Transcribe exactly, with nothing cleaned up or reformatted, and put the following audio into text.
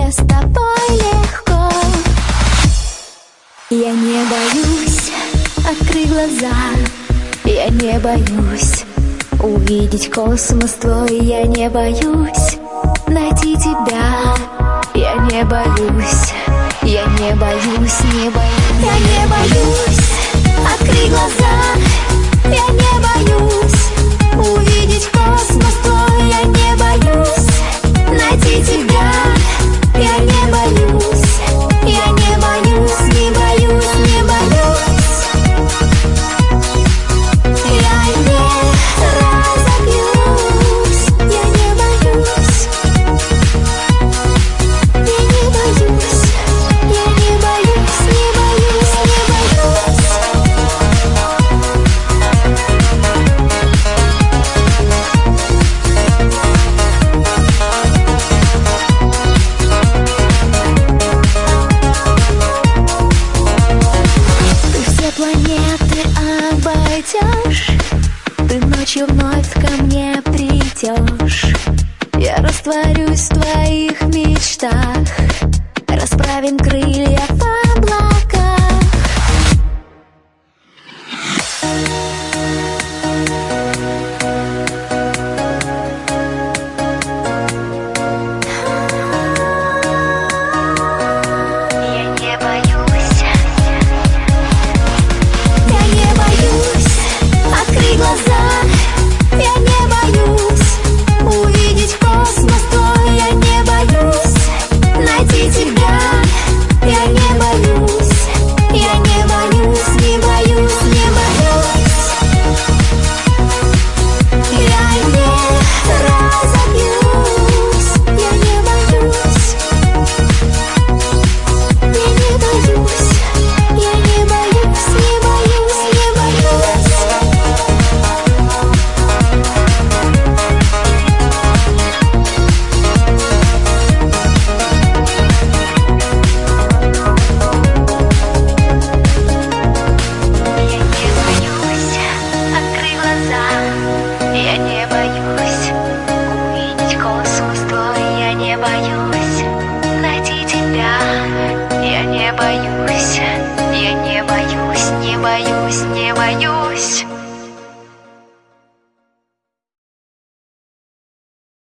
мне с тобой легко. Я не боюсь открыть глаза, я не боюсь увидеть космос твой, я не боюсь найти тебя, я не боюсь, я не боюсь, не боюсь, я не боюсь открыть глаза, я не боюсь увидеть космос твой, я не боюсь найти тебя, я не боюсь, я не боюсь, не боюсь, не боюсь. Я не разобьюсь, я не боюсь, я не боюсь, я не боюсь, не боюсь, не боюсь. Ты все планеты обойдешь, ты ночью вновь ко мне придешь. Я растворюсь в твоих мечтах, расправим крылья